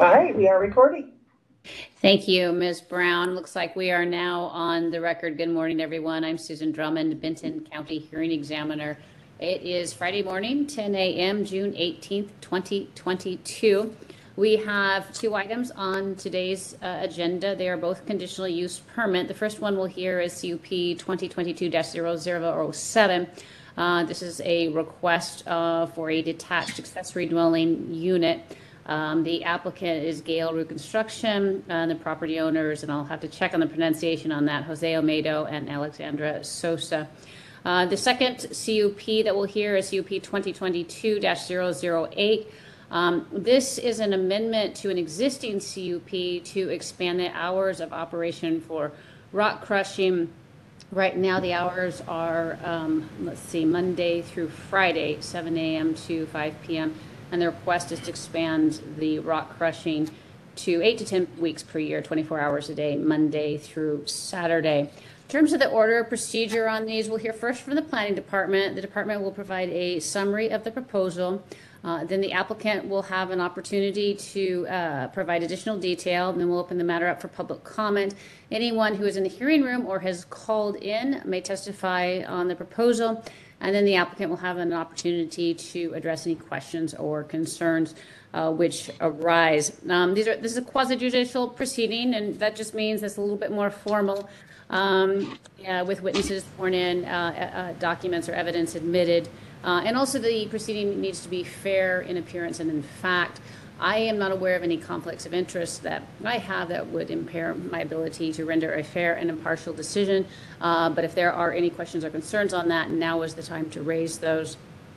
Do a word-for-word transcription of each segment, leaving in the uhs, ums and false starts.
All right, we are recording. Thank you, Miz Brown. Looks like we are now on the record. Good morning, everyone. I'm Susan Drummond, Benton County Hearing Examiner. It is Friday morning, ten a m, June eighteenth, twenty twenty-two. We have two items on today's uh, agenda. They are both conditional use permit. The first one we'll hear is C U P twenty twenty-two dash zero zero seven. Uh, this is a request uh, for a detached accessory dwelling unit. Um, the applicant is Gale Rue Construction, and the property owners, and I'll have to check on the pronunciation on that, Jose Almedo and Alexandra Sosa. Uh, the second C U P that we'll hear is C U P twenty twenty-two dash zero zero eight. Um, this is an amendment to an existing C U P to expand the hours of operation for rock crushing. Right now, the hours are, um, let's see, Monday through Friday, seven a m to five p m And the request is to expand the rock crushing to eight to ten weeks per year, twenty-four hours a day, Monday through Saturday. In terms of the order of procedure on these, we'll hear first from the planning department. The department will provide a summary of the proposal. Uh, then the applicant will have an opportunity to uh, provide additional detail, and then we'll open the matter up for public comment. Anyone who is in the hearing room or has called in may testify on the proposal, and then the applicant will have an opportunity to address any questions or concerns uh, which arise. Um, these are this is a quasi-judicial proceeding, and that just means it's a little bit more formal, um, uh, with witnesses sworn in, uh, uh, documents or evidence admitted. Uh, and also the proceeding needs to be fair in appearance and in fact. I am not aware of any conflicts of interest that I have that would impair my ability to render a fair and impartial decision. Uh, but if there are any questions or concerns on that, now is the time to raise those.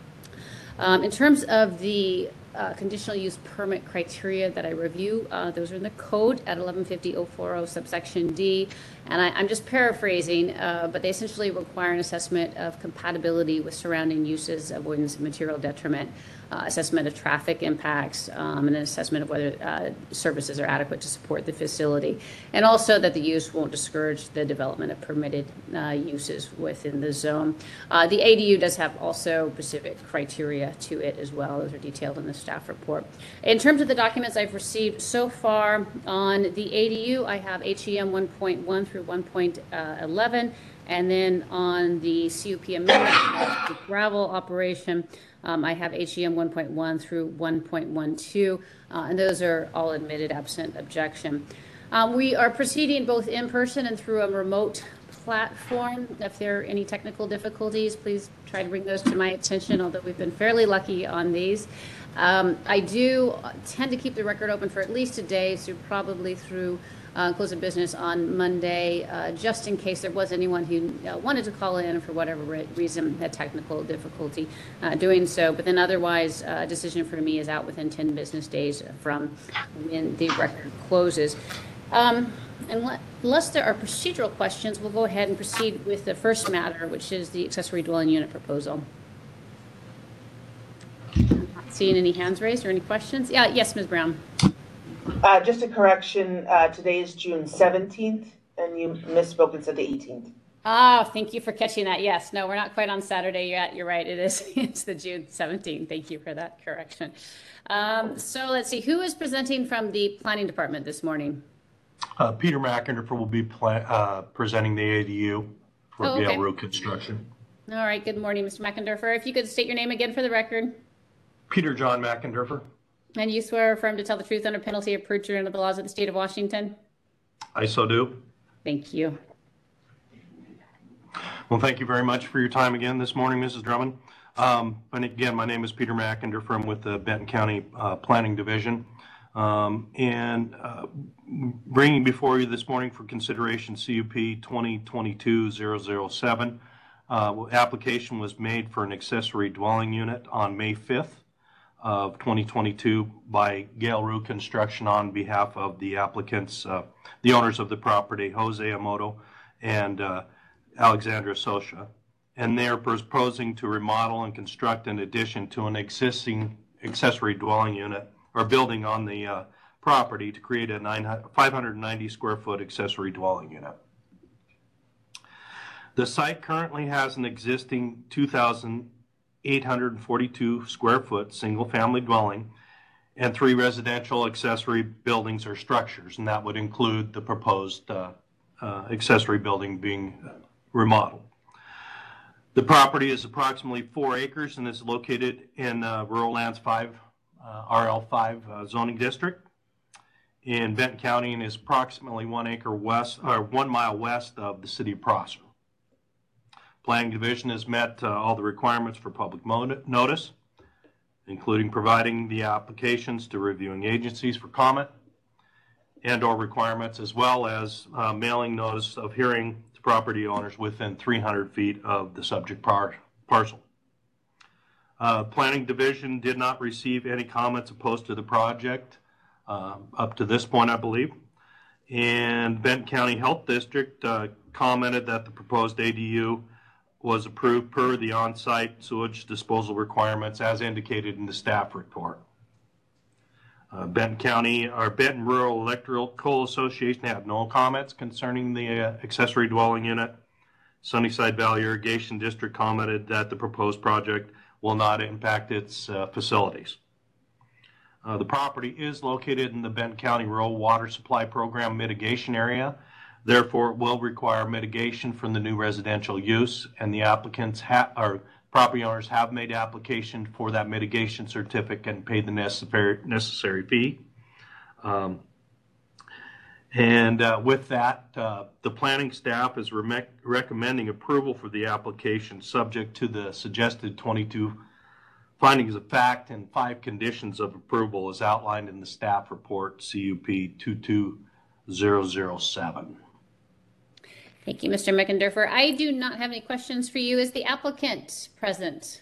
Um, in terms of the uh, conditional use permit criteria that I review, uh, those are in the code at eleven fifty oh forty subsection D. And I, I'm just paraphrasing, uh, but they essentially require an assessment of compatibility with surrounding uses, avoidance of material detriment, uh, assessment of traffic impacts, um, and an assessment of whether uh, services are adequate to support the facility, and also that the use won't discourage the development of permitted uh, uses within the zone. Uh, the A D U does have also specific criteria to it as well. Those are detailed in the staff report. In terms of the documents I've received so far on the A D U, I have H E M one point one through one point eleven, and then on the C U P amendment, the gravel operation, um, I have H E M one point one through one point twelve, uh, and those are all admitted absent objection. Um, we are proceeding both in person and through a remote platform. If there are any technical difficulties, please try to bring those to my attention, although we've been fairly lucky on these. Um, I do tend to keep the record open for at least a day, so probably through uh, close of business on Monday, uh, just in case there was anyone who uh, wanted to call in for whatever re reason had technical difficulty uh, doing so. But then otherwise, uh, a decision for me is out within ten business days from when the record closes. Um, unless there are procedural questions, we'll go ahead and proceed with the first matter, which is the accessory dwelling unit proposal. I'm not seeing any hands raised or any questions. Yeah, yes, Miz Brown. Uh, just a correction, uh, today is June seventeenth, and you misspoke and said the eighteenth. Oh, thank you for catching that. Yes, no, we're not quite on Saturday yet. You're right, it is. It's the June seventeenth. Thank you for that correction. Um, so let's see, who is presenting from the planning department this morning? Uh, Peter McInderfer will be uh, presenting the A D U for oh, okay. Gale Rue Construction. All right, good morning, Mister McInderfer. If you could state your name again for the record. Peter John McInderfer. And you swear or affirm to tell the truth under penalty of perjury under the laws of the state of Washington? I so do. Thank you. Well, thank you very much for your time again this morning, Missus Drummond. Um, and again, my name is Peter McInderfer. I'm with the Benton County uh, Planning Division. Um, and uh, bringing before you this morning for consideration C U P twenty twenty-two dash zero zero seven. Uh, application was made for an accessory dwelling unit on May fifth of twenty twenty-two by Gale Rue Construction on behalf of the applicants, uh, the owners of the property, Jose Almedo and uh, Alexandra Sosa. And they're proposing to remodel and construct an addition to an existing accessory dwelling unit or building on the uh, property to create a five hundred ninety square foot accessory dwelling unit. The site currently has an existing two thousand eight hundred forty-two square foot single family dwelling and three residential accessory buildings or structures, and that would include the proposed uh, uh, accessory building being remodeled. The property is approximately four acres and is located in uh, Rural Lands five, uh, R L five uh, zoning district in Benton County, and is approximately one acre west, or one mile west of the city of Prosser. Planning Division has met uh, all the requirements for public notice, including providing the applications to reviewing agencies for comment and or requirements, as well as uh, mailing notice of hearing to property owners within three hundred feet of the subject par parcel. Uh, Planning Division did not receive any comments opposed to the project uh, up to this point, I believe. And Benton County Health District uh, commented that the proposed A D U was approved per the on-site sewage disposal requirements as indicated in the staff report. Uh, Benton County, or Benton Rural Electrical Association had no comments concerning the uh, accessory dwelling unit. Sunnyside Valley Irrigation District commented that the proposed project will not impact its uh, facilities. Uh, the property is located in the Benton County Rural Water Supply Program mitigation area. Therefore, it will require mitigation from the new residential use, and the applicants have, or property owners have made application for that mitigation certificate and paid the necessary necessary fee. Um, and uh, with that, uh, the planning staff is re recommending approval for the application, subject to the suggested twenty-two findings of fact and five conditions of approval as outlined in the staff report C U P two two zero zero seven. Thank you, Mister Meckendorfer. I do not have any questions for you. Is the applicant present?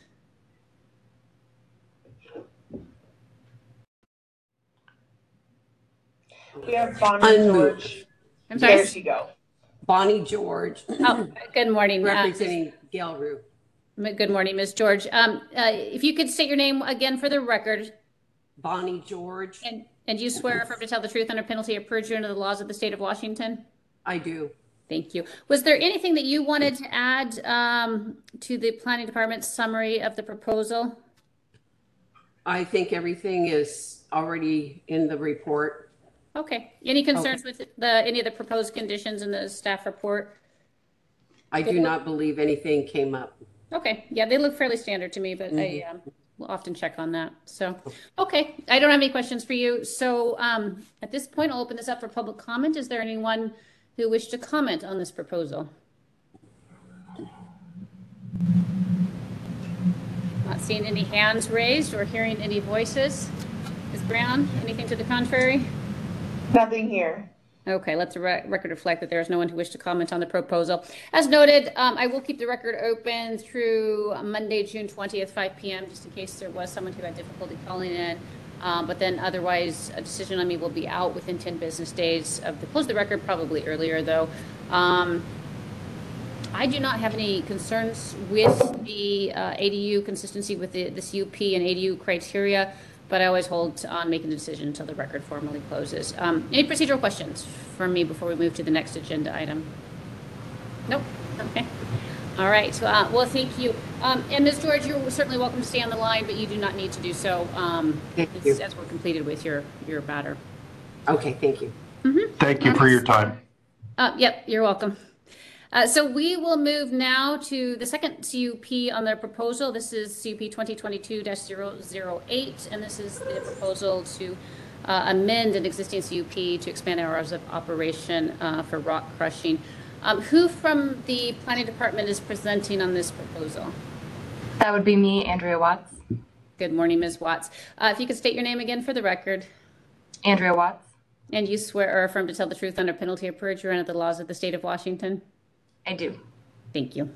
We have Bonnie Unmute. George. I'm sorry. There she go. Bonnie George, Oh, good morning. representing Gail Rue. Uh, good morning, Miz George. Um, uh, if you could state your name again for the record, Bonnie George, and, and you swear affirm to tell the truth under penalty of perjury under the laws of the state of Washington? I do. Thank you. Was there anything that you wanted to add um, to the planning department's summary of the proposal? I think everything is already in the report. Okay. Any concerns okay. with the any of the proposed conditions in the staff report? I do not believe anything came up. Okay. Yeah, they look fairly standard to me, but mm-hmm. I um, will often check on that. So, okay. I don't have any questions for you. So um, at this point, I'll open this up for public comment. Is there anyone who wish to comment on this proposal? Not seeing any hands raised or hearing any voices. Miz Brown, anything to the contrary? Nothing here. Okay, let the re record reflect that there is no one who wished to comment on the proposal. As noted, um, I will keep the record open through Monday, June twentieth, five p m, just in case there was someone who had difficulty calling in. Um, but then otherwise, a decision on me will be out within ten business days of the close of the record, probably earlier though. Um, I do not have any concerns with the uh, A D U consistency with the, the C U P and A D U criteria, but I always hold on making the decision until the record formally closes. Um, any procedural questions from me before we move to the next agenda item? Nope. Okay. All right. So, uh, well, thank you. Um, and Miz George, you're certainly welcome to stay on the line, but you do not need to do so um, as, as we're completed with your, your matter. Okay. Thank you. Mm-hmm. Thank you for your time. Uh, yep. You're welcome. Uh, so we will move now to the second C U P on the proposal. This is C U P twenty twenty-two dash zero zero eight, and this is the proposal to uh, amend an existing C U P to expand hours of operation uh, for rock crushing. Um, who from the planning department is presenting on this proposal? That would be me, Andrea Watts. Good morning, Miz Watts. Uh, if you could state your name again for the record. Andrea Watts. And you swear or affirm to tell the truth under penalty of perjury under the laws of the state of Washington? I do. Thank you.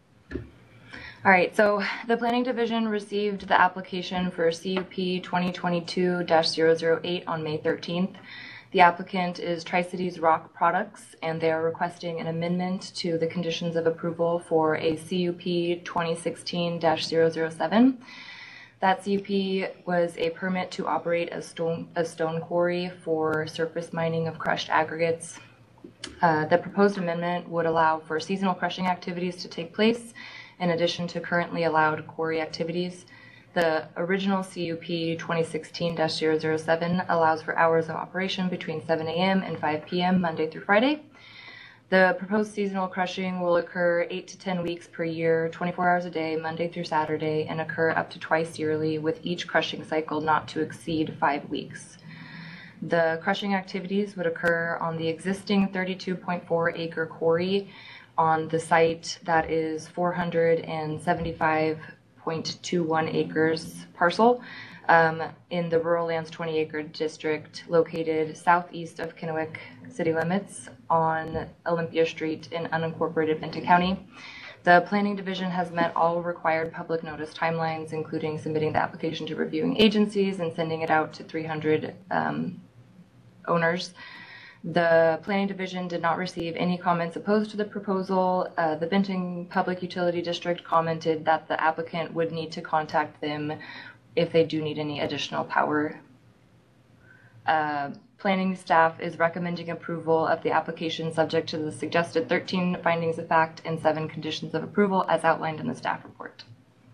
All right, so the Planning Division received the application for C U P twenty twenty-two dash zero zero eight on May thirteenth. The applicant is Tri-Cities Rock Products, and they are requesting an amendment to the conditions of approval for a C U P twenty sixteen dash zero zero seven. That C U P was a permit to operate a stone, a stone quarry for surface mining of crushed aggregates. Uh, the proposed amendment would allow for seasonal crushing activities to take place in addition to currently allowed quarry activities. The original C U P twenty sixteen dash zero zero seven allows for hours of operation between seven A M and five P M Monday through Friday. The proposed seasonal crushing will occur eight to ten weeks per year, twenty-four hours a day, Monday through Saturday, and occur up to twice yearly, with each crushing cycle not to exceed five weeks. The crushing activities would occur on the existing thirty-two point four acre quarry on the site that is four hundred seventy-five point two one acres parcel um, in the Rural Lands twenty acre district located southeast of Kennewick city limits on Olympia Street in unincorporated Benton County. The Planning Division has met all required public notice timelines, including submitting the application to reviewing agencies and sending it out to three hundred um, owners. The Planning Division did not receive any comments opposed to the proposal. Uh, the Benton Public Utility District commented that the applicant would need to contact them if they do need any additional power. Uh, planning staff is recommending approval of the application subject to the suggested thirteen findings of fact and seven conditions of approval as outlined in the staff report.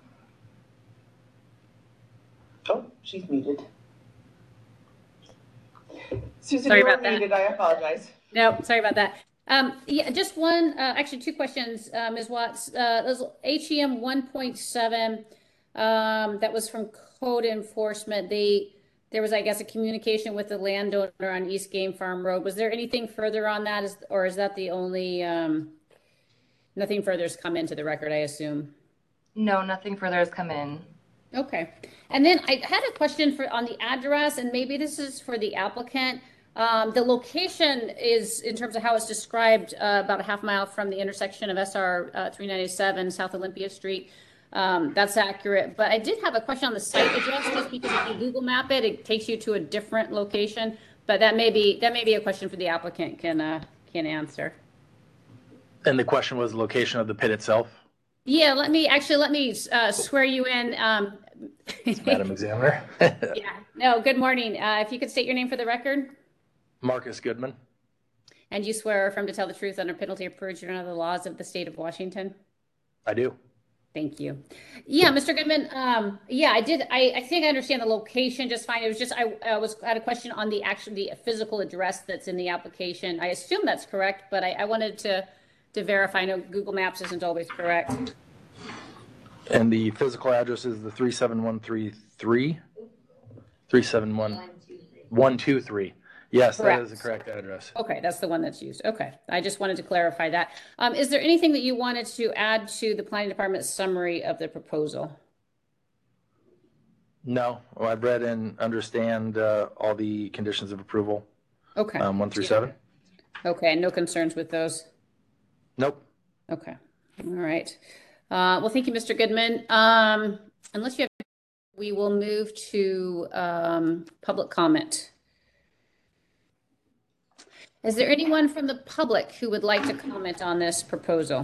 Oh, she's muted. Susan, Sorry you were about that. muted. I apologize. No, sorry about that. Um, yeah, just one, uh, actually two questions, uh, Miz Watts. Uh, those H E M one point seven, um, that was from code enforcement. They, there was, I guess, a communication with the landowner on East Game Farm Road. Was there anything further on that, is, or is that the only, um, nothing further has come into the record, I assume? No, nothing further has come in. Okay. And then I had a question for on the address, and maybe this is for the applicant. Um, the location is, in terms of how it's described, uh, about a half mile from the intersection of S R uh, three ninety-seven, South Olympia Street. Um, that's accurate. But I did have a question on the site address, just because if you Google map it, it takes you to a different location. But that may be that may be a question for the applicant can uh, can answer. And the question was the location of the pit itself? Yeah, let me actually let me uh, swear you in. Um, Madam Examiner. yeah. No. Good morning. Uh, if you could state your name for the record. Marcus Goodman. And you swear or affirm to tell the truth under penalty of perjury and under the laws of the state of Washington? I do. Thank you. Yeah, Mister Goodman. Um, yeah, I did. I, I think I understand the location just fine. It was just I, I was I had a question on the actual the physical address that's in the application. I assume that's correct, but I, I wanted to to verify. I know Google Maps isn't always correct. And the physical address is the three seven one three three? three seven one one two three. Yes, Correct. That is the correct address. Okay, that's the one that's used. Okay, I just wanted to clarify that. Um, is there anything that you wanted to add to the planning department's summary of the proposal? No, well, I've read and understand uh, all the conditions of approval, Okay. um, one through seven. Okay, no concerns with those? Nope. Okay, all right. Uh, well, thank you, Mister Goodman. Um, unless you have, we will move to um, public comment. Is there anyone from the public who would like to comment on this proposal?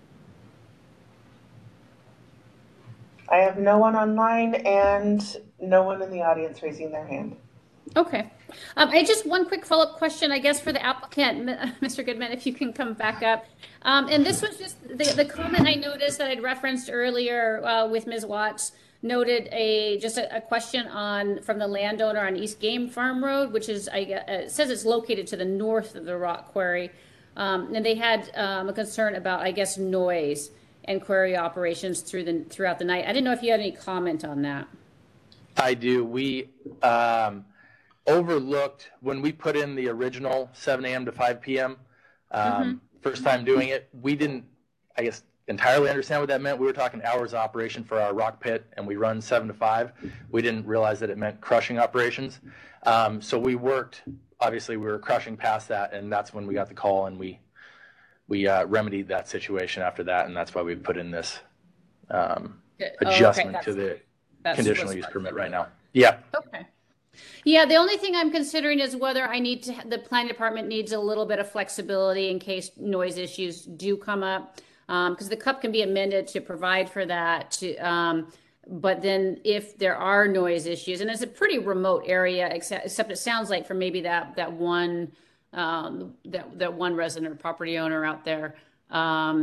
I have no one online and no one in the audience raising their hand. Okay. Um, I just one quick follow-up question, I guess, for the applicant, Mister Goodman, if you can come back up. Um, and this was just the, the comment I noticed that I'd referenced earlier uh, with Miz Watts, noted a just a, a question on from the landowner on East Game Farm Road, which is, I guess, uh, it says it's located to the north of the rock quarry. Um, and they had um, a concern about, I guess, noise and quarry operations through the throughout the night. I didn't know if you had any comment on that. I do. We um, overlooked when we put in the original seven A M to five P M Um, mm-hmm. First time doing it, we didn't, I guess, entirely understand what that meant. We were talking hours of operation for our rock pit, and we run seven to five. We didn't realize that it meant crushing operations. Um, so we worked. Obviously, we were crushing past that, and that's when we got the call, and we we uh, remedied that situation after that, and that's why we put in this um, adjustment oh, okay. to the conditional use permit right now. Yeah. Okay. Yeah, the only thing I'm considering is whether I need to, the planning department needs a little bit of flexibility in case noise issues do come up, because um, the C U P can be amended to provide for that. To, um, but then if there are noise issues, and it's a pretty remote area, except, except it sounds like for maybe that that one um, that that one resident or property owner out there. Um,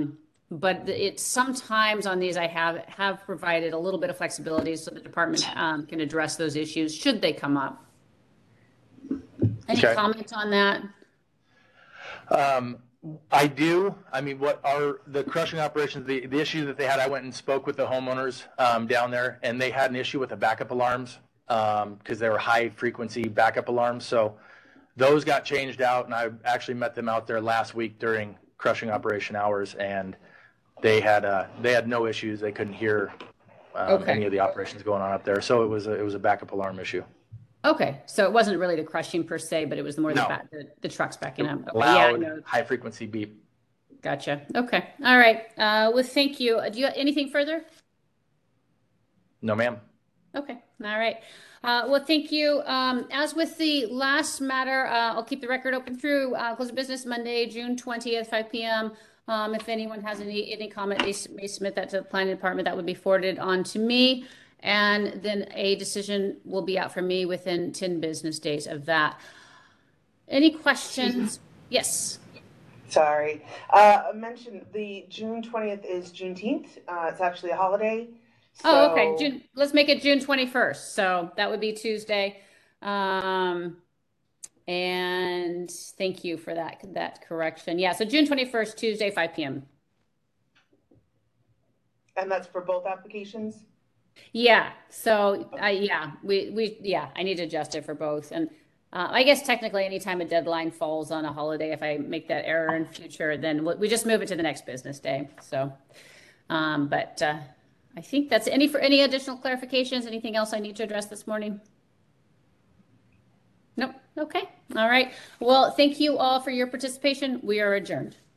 but it sometimes on these I have have provided a little bit of flexibility so the department um, can address those issues should they come up. Any Okay. comment on that? Um, I do. I mean, what are the crushing operations, the, the issue that they had, I went and spoke with the homeowners um, down there, and they had an issue with the backup alarms because um, they were high frequency backup alarms. So those got changed out, and I actually met them out there last week during crushing operation hours, and they had uh, they had no issues. They couldn't hear um, Okay. any of the operations going on up there. So it was a, it was a backup alarm issue. Okay, so it wasn't really the crushing per se, but it was more the, No. back, the, the trucks backing up. Okay, yeah, I Loud, know. high frequency beep. Gotcha. Okay. All right. Uh, well, thank you. Uh, Do you have anything further? No, ma'am. Okay. All right. Uh, well, thank you. Um, as with the last matter, uh, I'll keep the record open through uh, close of business Monday, June twentieth, five P M Um, if anyone has any any comment, they s- may submit that to the planning department. That would be forwarded on to me, and then a decision will be out for me within ten business days of that. Any questions? Yes. Sorry. Uh, I mentioned the June twentieth is Juneteenth. Uh, it's actually a holiday. Oh, okay. so- June, let's make it June twenty-first. So that would be Tuesday. Um, and thank you for that, that correction. Yeah. So June twenty-first, Tuesday, five P M And that's for both applications? Yeah. So, uh, yeah, we, we, yeah, I need to adjust it for both. And, uh, I guess technically anytime a deadline falls on a holiday, if I make that error in future, then we, we just move it to the next business day. So, um, but, uh, I think that's any for any additional clarifications. Anything else I need to address this morning? Nope. Okay. All right. Well, thank you all for your participation. We are adjourned.